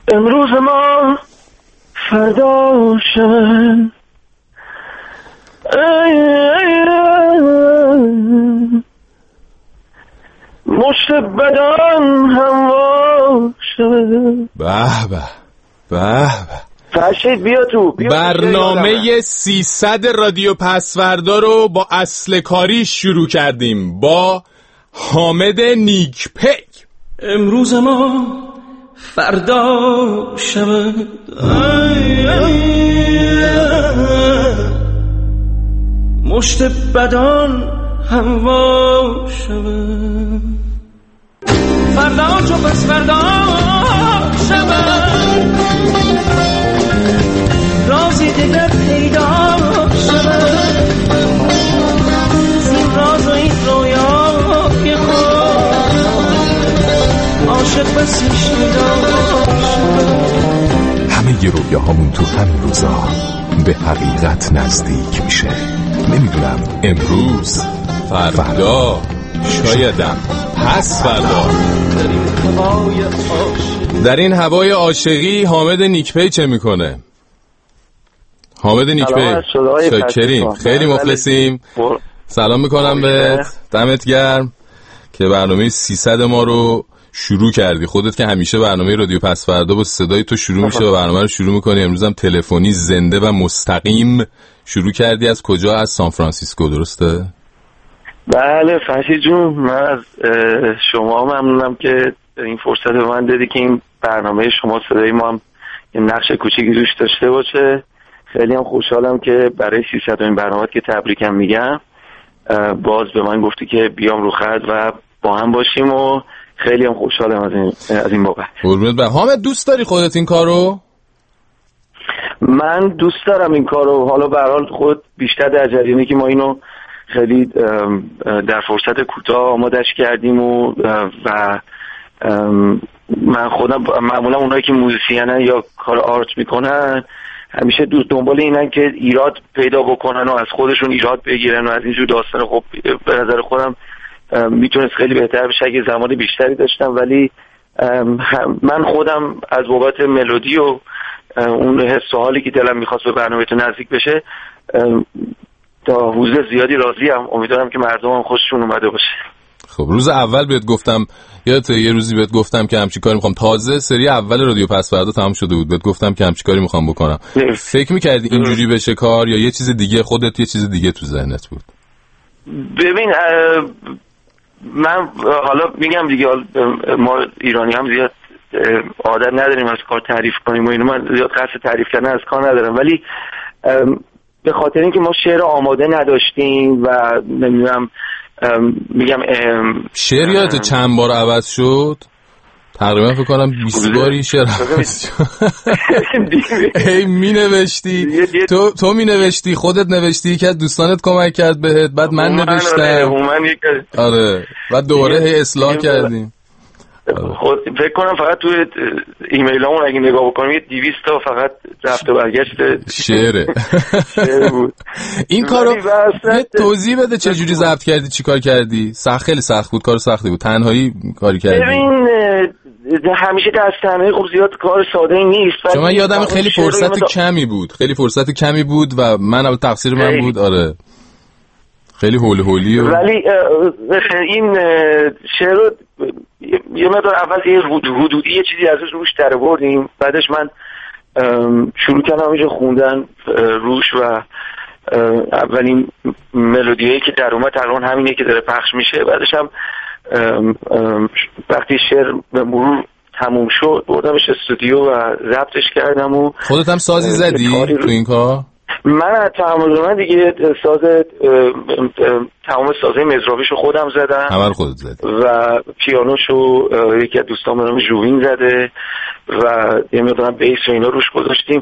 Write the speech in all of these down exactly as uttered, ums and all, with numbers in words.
امروز ما فردا شد، مشت بدن هم شد. به به به به فرشید بیا تو بیا برنامه سیصد رادیو پسوردا رو با اصل کاری شروع کردیم با حامد نیکپی. امروز ما فردا شود، مشت بدان هوا شود، فردا چو پس فردا شود، رازی دیگر پیدا شود، زین راز و این رویای خود عاشق بسی شدا شود. همه ی رویاهامون تو همین روزا به حقیقت نزدیک میشه. نمیدونم امروز، فردا، شایدم پس فردا. در این هوای عاشقی حامد نیکپی چه میکنه؟ حامد نیکپی شاکریم، خیلی مخلصیم. سلام میکنم به دمت گرم که برنامه سیصد ما رو شروع کردی. خودت که همیشه برنامه رادیو پسوردا با صدای تو شروع میشه و برنامه رو شروع میکنی. امروز هم تلفنی زنده و مستقیم شروع کردی. از کجا؟ از سان فرانسیسکو، درسته؟ بله فرشید جون، من از شما ممنونم که این فرصت به من دادی که این برنامه شما صدای ما هم یه نقش کوچیکی روش داشته باشه. خیلی هم خوشحالم که برای سیصد این برنامه که تبریکم میگم باز به من گفتی که بیام رو خط و با هم باشیم و خیلی هم خوشحالم از این از این بابت. قربونت برم. حامد دوست داری خودت این کارو؟ من دوست دارم این کارو. حالا به هر حال خود بیشتر در جریانی که ما اینو خیلی در فرصت کوتاه آمادش کردیم و و من خودم معمولا اونایی که موزیسینن یا کار آرت میکنن همیشه دوست دنبال اینن که ایراد پیدا بکنن و از خودشون ایراد بگیرن و از اینجور داستان. خب به نظر خودم میتونست خیلی بهتر بشه اگه زمان بیشتری داشتم، ولی من خودم از بابت ملودی و اون حس و حالی که دلم میخواست به برنامه‌تون نزدیک بشه تا حدود زیادی راضیم. امیدوارم که مردم هم خوششون اومده باشه. خب روز اول بهت گفتم، یادت یه روزی بهت گفتم که همچین کاری میخوام، تازه سری اول رادیو پسوردا تمام شده بود، بهت گفتم که همچین کاری میخوام بکنم. فکر میکردی اینجوری بشه کار یا یه چیز دیگه؟ خودت یه چیز دیگه تو ذهنت بود؟ ببین من حالا میگم دیگه، ما ایرانی هم زیاد عادت نداریم از کار تعریف کنیم و اینو، من زیاد قصد تعریف کردن از کار ندارم، ولی به خاطر اینکه ما شعر آماده نداشتیم و نمیدونم میگم شعر یادت چند بار عوض شد؟ تقریبا فکر کنم بیست باری شعر عوض شد. هی می نوشتی تو تو می نوشتی، خودت نوشتی، که دوستانت کمک کرد بهت، بعد من نوشتم، آره، بعد دوباره هی اصلاح کردیم. خود فکر کنم فقط توی ایمیل همون اگه نگاه بکنم یه دویست تا فقط رفت و برگشت شعره شعر بود. این کارو یه توضیح بده چجوری ضبط کردی، چی کار کردی؟ سخت، خیلی سخت بود، کار سختی بود، تنهایی کاری کردی؟ ببین همیشه دست تنهایی خب زیاد کار ساده نیست. چون من یادم خیلی فرصت کمی بود، خیلی فرصت کمی بود و من اول تقصیر من بود، آره خیلی هول هولی و... ولی این شعر رو یه مقدار اول یه حدودی یه چیزی ازش روش در بردیم، بعدش من شروع کردم همینجا خوندن روش و اولین ملودیایی که در اومد تقریبا همینه که داره پخش میشه. بعدش هم وقتی شعر به مرور تموم شد بردمش استودیو و ضبطش کردم. و خودت هم سازی زدی تو این کار؟ من تمام دیگه ساز تمام سازه مزرابیشو خودم زدم، همه خودت زدی و پیانوشو یکی از دوستان منم ژوین زده و یه مقدار بیس و اینا روش گذاشتیم.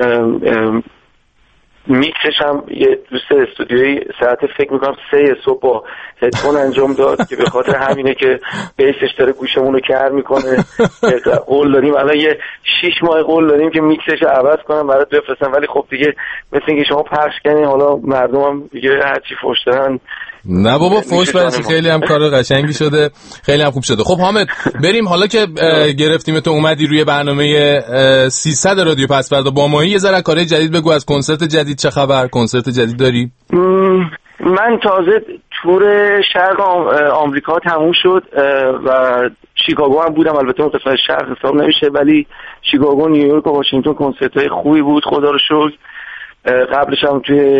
میکسش هم یه دوست استودیویی ساعت فکر میکنم سه صبح با هدفون انجام داد که به خاطر همینه که بیسش داره گوشمون رو کر میکنه. قول داریم الان یه شیش ماه قول داریم که میکسش رو عوض کنم برات بفرستم، ولی خب دیگه مثل اینکه شما پخش کنین حالا مردم هم دیگه هرچی فوش دارن نه بابا فوش برسی، خیلی هم کار قشنگی شده، خیلی هم خوب شده. خب حامد بریم حالا که گرفتیم تو اومدی روی برنامه سیصد رادیو پسوردا با ماهی، یه ذره کارهای جدید بگو، از کنسرت جدید چه خبر؟ کنسرت جدید داری؟ من تازه تور شرق آمریکا تموم شد و شیکاگو هم بودم، البته اون قسمت شرق حساب نمیشه، ولی شیکاگو، نیویورک و واشنگتن کنسرت‌های خوبی بود خدا رو شکر. قبلش هم توی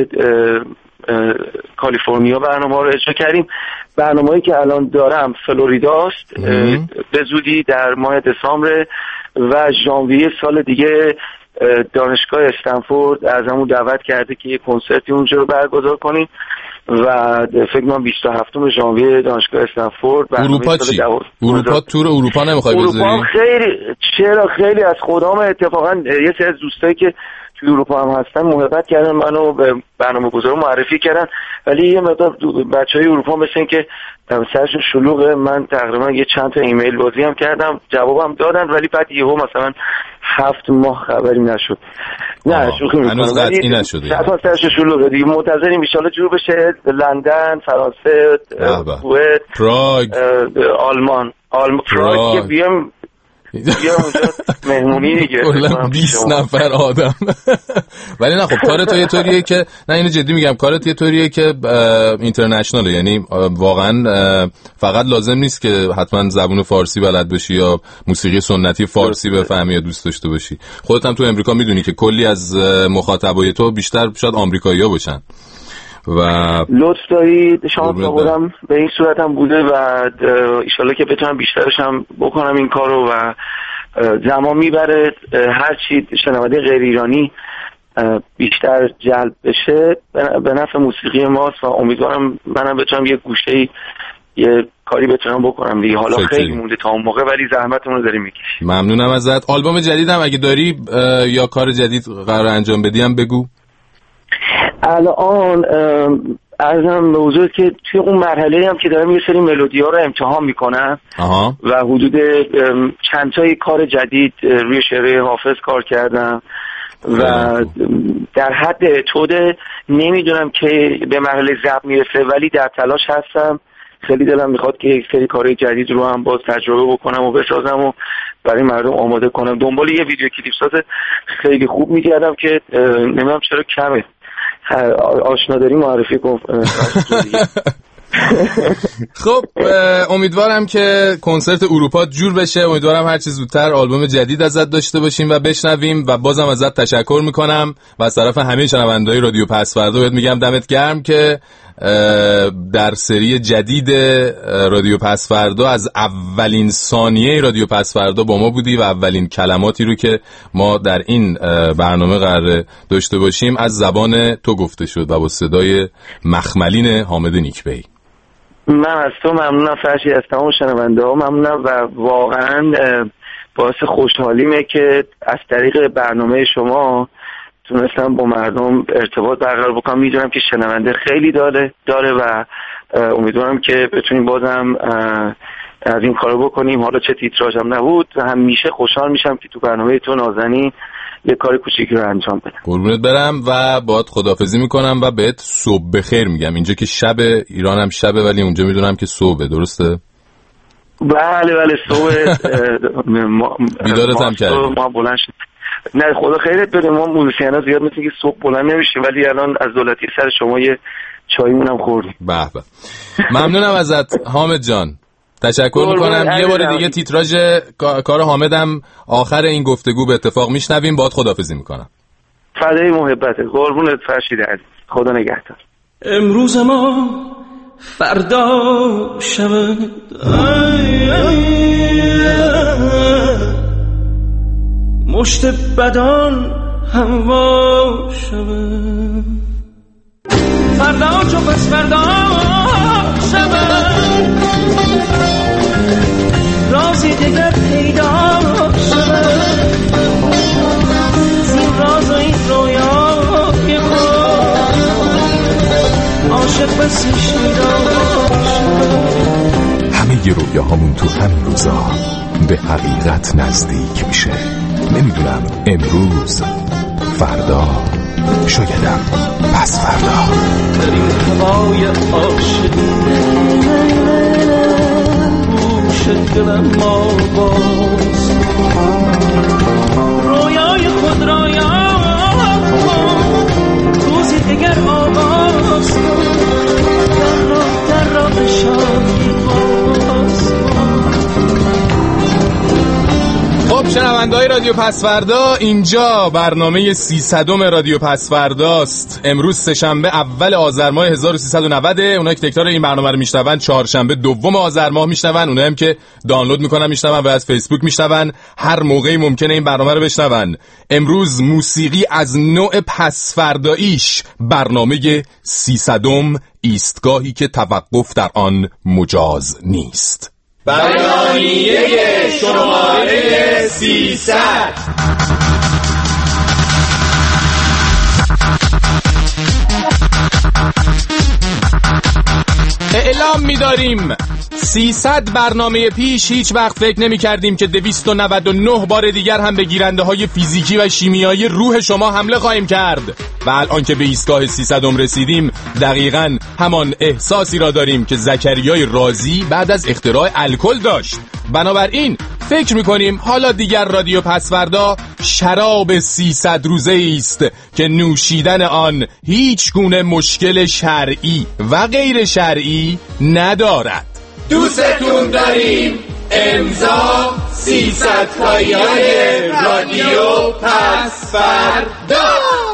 کالیفرنیا برنامه‌ها رو اجرا کردیم. برنامه‌ای که الان دارم فلوریداست، به زودی در ماه دسامبر و ژانویه سال دیگه دانشگاه استنفورد از همون دعوت کرده که یه کنسرتی اونجا رو برگزار کنیم و فکر کنم بیست و هفتم ژانویه دانشگاه استنفورد. اروپا چی؟ اروپا تور اروپا نمیخوای بذاری؟ اروپا خیلی چرا خیلی از خودام اتفاقا یه سری از دوستایی که توی اروپا هم هستن محبت کردن منو به برنامه‌گذار معرفی کردن، ولی یه مقدار بچهای اروپا مثل این که سرشون شلوغه. من تقریبا یه چند تا ایمیل بازی هم کردم، جوابم دادن، ولی بعد یهو مثلا هفت ماه خبری نشد. نه شوخی می‌کنم، هنوز قطعی نشده. صفا سرش شلوغه دیگه. منتظریم ان شاءالله جور بشه. لندن، فرانسه، کویت، پراگ، آلمان، آلمان پراگ که بیام بیا اونجا مهمونی دیگه کلا بیست نفر آدم. ولی نه خب کارت یه طوریه که نه اینو جدی میگم، کارت یه طوریه که اینترنشناله، یعنی واقعا فقط لازم نیست که حتما زبان فارسی بلد باشی یا موسیقی سنتی فارسی بفهمی یا دوست داشته باشی. خودت هم تو امریکا میدونی که کلی از مخاطبای تو بیشتر شاید آمریکایی‌ها باشن و لطف دارید. شانس آوردم به این صورت هم بوده و ایشالله که بتونم بیشترش هم بکنم این کارو و زمان میبره. هر چی شنونده غیر ایرانی بیشتر جلب بشه به نفع موسیقی ماست و امیدوارم منم بتونم یه گوشه‌ای یه کاری بتونم بکنم دیگه. حالا خیلی مونده تا اون موقع ولی زحمتمون رو داریم میکشیم. ممنونم ازت. آلبوم جدیدم اگه داری یا کار جدید قرار انجام بدی هم بگو. الان ارزم به حضورت که توی اون مرحله هم که دارم یه سری ملودی ها رو امتحان میکنم و حدود چند تای کار جدید روی شعر حافظ کار کردم و در حد اتوده نمیدونم که به مرحله ضبط میرسه، ولی در تلاش هستم. خیلی دلم میخواد که یک سری کارهای جدید رو هم باز تجربه بکنم و بسازم و برای مردم آماده کنم. دنبال یه ویدیو کلیپ ساز خیلی خوب میگردم که نمیدونم چرا کمه. آشنا داری معرفی کن. خب امیدوارم که کنسرت اروپا جور بشه، امیدوارم هر چه زودتر آلبوم جدید ازت داشته باشیم و بشنویم و بازم ازت تشکر میکنم و از طرف همه شنونده‌های رادیو پسوردا بهت میگم دمت گرم که در سری جدید رادیو پسوردا از اولین ثانیه رادیو پسوردا با ما بودی و اولین کلماتی رو که ما در این برنامه قرار داشته باشیم از زبان تو گفته شد و با صدای مخملین حامد نیکبی. من از تو ممنونم فرشی، از تمام شنونده ها ممنونم و واقعا باعث خوشحالیمه که از طریق برنامه شما تونستم با مردم ارتباط برقرار بکنم. میدونم که شنونده خیلی داره داره و امیدوارم که بتونیم بازم از این کارو بکنیم. حالا چه تیتراژ هم نبود همیشه خوشحال میشم که تو برنامه تو نازنین یه کار کوچیکی رو انجام بدم. قربونت برم و باهات خداحافظی میکنم و بهت صبح بخیر میگم. اینجا که شب، ایران هم شبه ولی اونجا میدونم که صبحه، درسته؟ بله بله صبح. بیدارت هم کردیم. ما بلند شد. نه خدا خیرت بده، ما موزیسینا زیاد مثل که صبح بلند نمیشیم ولی الان از دولتی سر شما یه چایمون هم خوردیم. به به. ممنونم ازت حامد جان. تشکر میکنم. یه بار دیگه تیتراژ کار حامدم آخر این گفتگو به اتفاق میشنویم. باهات خداحافظی میکنم. فدای محبت. قربونت فرشید عزیز. خدا نگهدار. امروز ما فردا شود مشت بدان هموا شود فردا چو پس فردا شود رازی دیگر پیدا شود زین راز و این رویای خود عاشق بسی شیدا شود. همه ی رویاهامون تو همین روزا به حقیقت نزدیک میشه. نمیدونم امروز، فردا شایدم پس فردا. در این هوای عاشقی گوش دلم آواز رویای خود را یاد کن روزی دیگر آغاز کن در راه در راه شادی باز کن. خب شنونده‌های رادیو پسفردا، اینجا برنامه سیصدم رادیو پسفرداست. امروز سه‌شنبه اول آذر ماه هزار و سیصد و نود. اونایی که تکرار این برنامه رو میشنون چهارشنبه دوم آذر ماه میشنون، اونایی هم که دانلود میکنن میشنون و از فیسبوک میشنون، هر موقعی ممکنه این برنامه رو بشنون. امروز موسیقی از نوع پسفرداییش، برنامه سیصدم، ایستگاهی که توقف در آن مجاز نیست. بیانیه شماره سیصد. اعلام می‌داریم سیصد برنامه پیش هیچ وقت فکر نمی کردیم که دویست و نود و نه بار دیگر هم به گیرنده های فیزیکی و شیمیایی روح شما حمله خواهیم کرد و الان که به ایستگاه سیصدم رسیدیم دقیقاً همان احساسی را داریم که زکریای رازی بعد از اختراع الکل داشت. بنابراین فکر میکنیم حالا دیگر رادیو پسفردا شراب سیصد روزه است که نوشیدن آن هیچ گونه مشکل شرعی و غیر شرعی ندارد. دوستتون داریم. امضا سیصد تایی‌های رادیو پسفردا.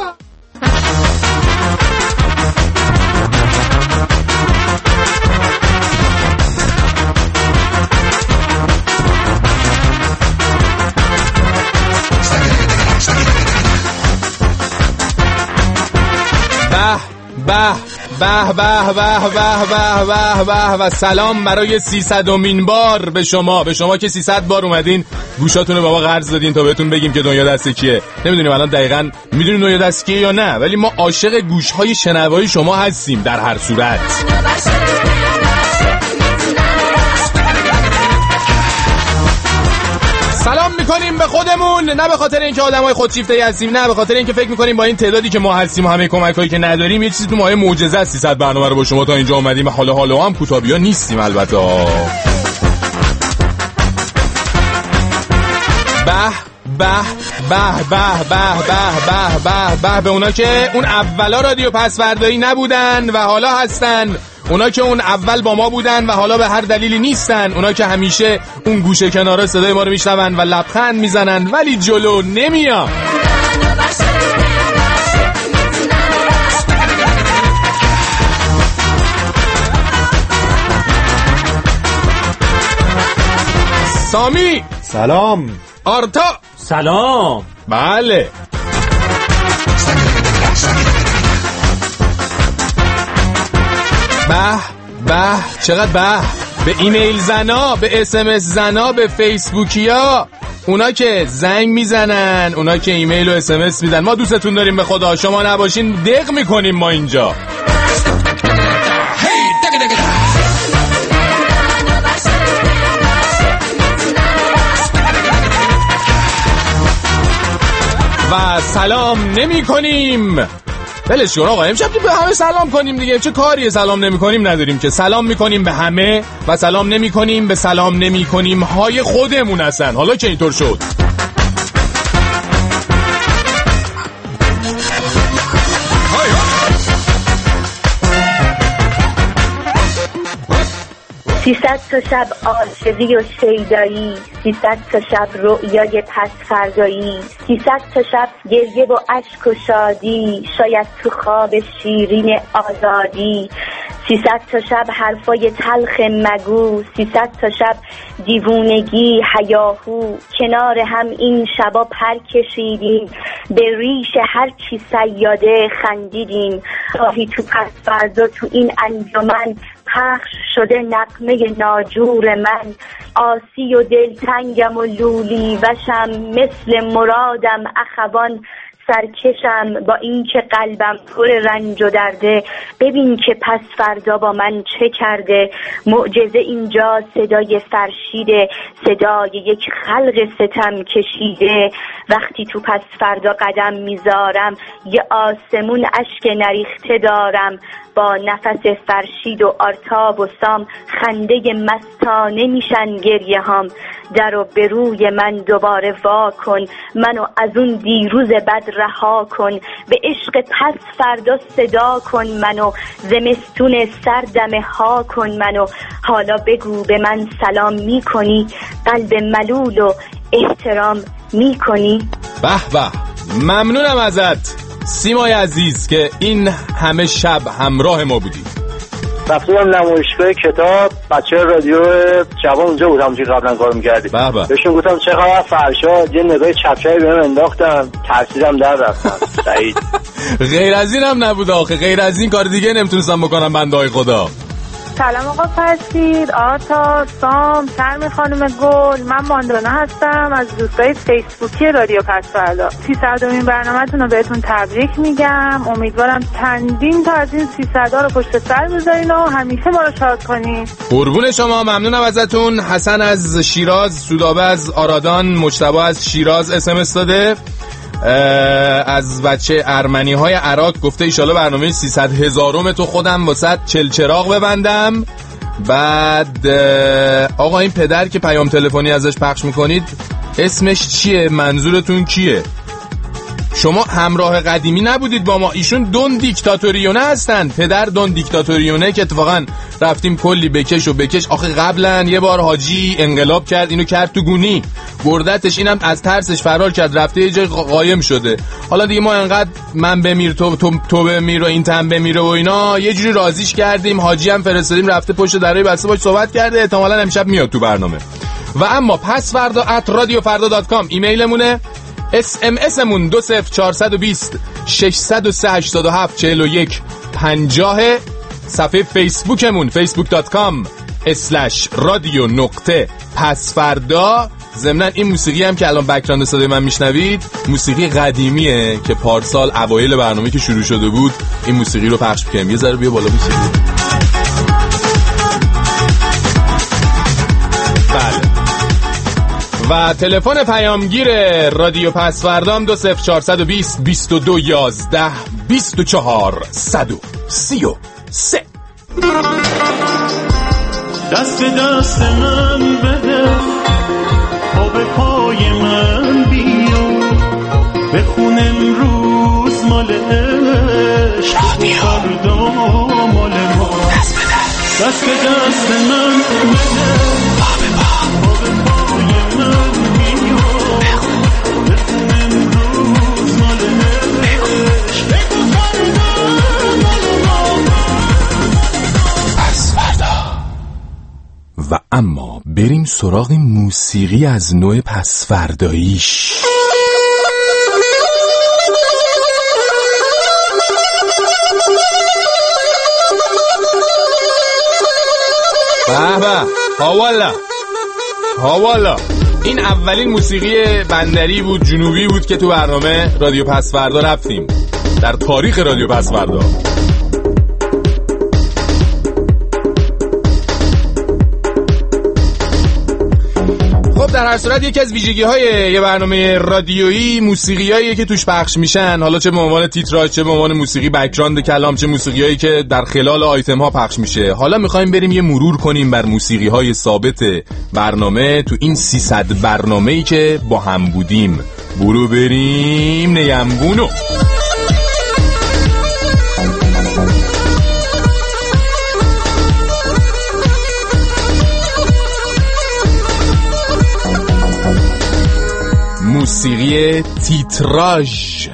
به به به به به به به به و سلام برای سیصدمین بار به شما به شما که سیصد بار اومدین گوشاتون رو به ما قرض دادین تا بهتون بگیم که دنیا دست کیه. نمیدونیم الان دقیقاً میدونیم دنیا دست کیه یا نه، ولی ما عاشق گوش‌های شنوایی شما هستیم در هر صورت. سلام میکنیم به خودمون، نه به خاطر اینکه آدمای خودشیفته‌ای هستیم، نه به خاطر اینکه فکر میکنیم با این تعدادی که ما هستیم و همه کمکایی که نداریم یه چیزی تو مایه معجزه است. سیصد برنامه رو با شما تا اینجا اومدیم و حالا حالا هم کوتابیا نیستیم البته. به به به به به به به به به اونا که اون اولا رادیو پسفردایی نبودن و حالا هستن، اونا که اون اول با ما بودن و حالا به هر دلیلی نیستن، اونا که همیشه اون گوشه کنارا صدای ما رو میشنون و لبخند میزنن ولی جلو نمیان. سامی سلام. آرتا سلام. بله. به به چقدر به به ایمیل زنا، به اس ام اس زنا، به فیسبوکیا، اونا که زنگ میزنن، اونا که ایمیل و اس ام اس میدن. ما دوستتون داریم به خدا، شما نباشین دق میکنیم ما اینجا. و سلام نمی کنیم. بلش کن آقا، امشب که به همه سلام کنیم دیگه، چه کاریه سلام نمی کنیم نداریم که. سلام می کنیم به همه و سلام نمی کنیم به سلام نمی کنیم های خودمون هستن. حالا که اینطور شد سیصد تا شب عاشقی و شیدایی، سیصد تا شب رؤیای پسفردایی، سیصد تا شب گریه و اشک و شادی، شاید تو خواب شیرین آزادی، سیصد تا شب حرفای تلخ مگو، سیصد تا شب دیوونگی هیاهو، کنار هم این شبا پر کشیدیم، به ریش هر چی سیاده خندیدیم، گاهی تو پسفردا تو این انجمن پخش شده نغمه ناجور من، آسی و دلتنگم و لولی وشم، مثل مرادم اخوان سرکشم با این که قلبم پر رنج و درده، ببین که پس فردا با من چه کرده. معجزه اینجا صدای فرشیده، صدای یک خلق ستم کشیده. وقتی تو پس فردا قدم میذارم، یه آسمون اشک نریخته دارم. با نفس فرشید و آرتاب و سام، خنده مستانه میشن گریه هام. در و به روی من دوباره وا کن، منو از اون دیروز بد رها کن. به عشق پس فردا صدا کن منو، زمستون سردم ها کن منو. حالا بگو به من سلام میکنی، قلب ملول و احترام میکنی؟ به به، ممنونم ازت سیمای عزیز که این همه شب همراه ما بودی. رفتم نمایشگاه کتاب، بچه رادیو جوان اونجا بود، همونجوری قبلا کار می‌کردیم. بهشون گفتم چه خبر فرشاد، یه نگاه چپچپی بهم انداختن، ترسیدم در رفتم. سعید غیر از این هم نبود آخه، غیر از این کار دیگه نمیتونستم بکنم بندهای خدا. سلام آقا فرشید، آرتا، سام، شرمی خانم گل، من ماندانا هستم از دوستای فیسبوکی رادیو پس‌فردا. سیصدمین برنامه‌تون رو بهتون تبریک میگم. امیدوارم چندین تا از این سیصد رو پشت سر بذارین و همیشه ما رو شاد کنین. قربون شما، ممنونم ازتون. حسن از شیراز، سودابه از آرادان، مجتبی از شیراز اس ام اس داده. از بچه ارمنی های عراق گفته ایشالا برنامه سیصد هزارم تو خودم واسه چلچراغ ببندم. بعد آقا این پدر که پیام تلفنی ازش پخش میکنید اسمش چیه؟ منظورتون کیه؟ شما همراه قدیمی نبودید با ما، ایشون دون دیکتاتوریونه هستن. پدر دون دیکتاتوریونه که اتفاقا رفتیم کلی بکش و بکش. آخه قبلا یه بار حاجی انقلاب کرد، اینو کرد تو گونی بردتش، اینم از ترسش فرار کرد رفته یه جای قایم شده. حالا دیگه ما انقدر من بمیر تو تو, تو بمیر و این تن بمیره و اینا یه جوری راضیش کردیم، حاجی هم فرستادیم رفته پشت درای بسته باش صحبت کرده، احتمالاً امشب میاد تو برنامه. و اما پس فردا ات رادیو فردا دات کام ایمیلمونه. اس ام اسمون دو صفر چهارصد و بیست ششصد و سه هشتاد و هفت چهل و یک پنجاه. صفحه فیسبوکمون فیسبوک دات کام اسلش رادیو نقطه پسفردا. ضمناً این موسیقی هم که الان بک‌گراند صدای من میشنوید موسیقی قدیمیه که پارسال اوایل برنامه که شروع شده بود این موسیقی رو پخش می‌کردیم. یه ذره بیا بالا موسیقی. بله. و تلفن پیامگیر رادیو پسفردام دو صفر چهارصد و بیست بیست و دو یازده بیست و چهار صد و سی و سه. دست به دست من بده، پا به پای من بیا، بخون امروز مال عشق، فردا مال ما. دست به دست من بده، پا به پای من بیا، بخون امروز مال عشق، فردا مال ما. پس فردا. و اما بریم سراغ موسیقی از نوع پسفرداییش. به به، هاوالا هاوالا. این اولین موسیقی بندری بود، جنوبی بود که تو برنامه رادیو پسفردا رفتیم در تاریخ رادیو پسفردا. در هر صورت یکی از ویژگی‌های یه برنامه رادیویی موسیقیایی که توش پخش میشن، حالا چه به عنوان تیتراژ، چه به عنوان موسیقی بک‌گراند کلام، چه موسیقیایی که در خلال آیتم‌ها پخش میشه. حالا می‌خوایم بریم یه مرور کنیم بر موسیقی‌های ثابت برنامه تو این سیصد برنامه‌ای که با هم بودیم. برو بریم نیمبونو. موسیقی تیتراژ.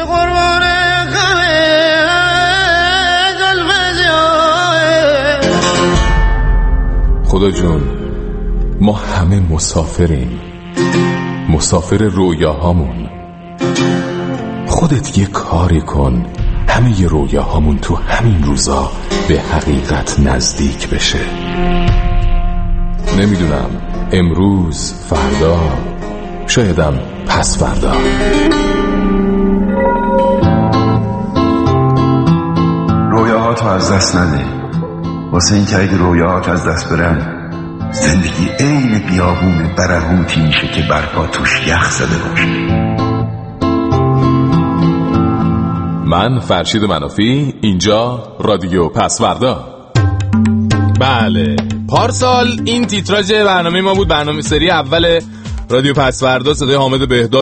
خدا جون، ما همه مسافریم، مسافر رویاهامون. خودت یه کاری کن همه ی رویاهامون تو همین روزا به حقیقت نزدیک بشه. نمیدونم امروز، فردا، شایدم پس فردا. رویاهات از دست نده، واسه این که اگه رویاهات از دست برن زندگی عین بیابون برهوتی میشه که برپا توش یخ زده باشه. من فرشید منافی، اینجا رادیو پسوردا. بله، پارسال این تیتراژ برنامه ما بود، برنامه سری اول رادیو پسوردا. صدای حامد بهداد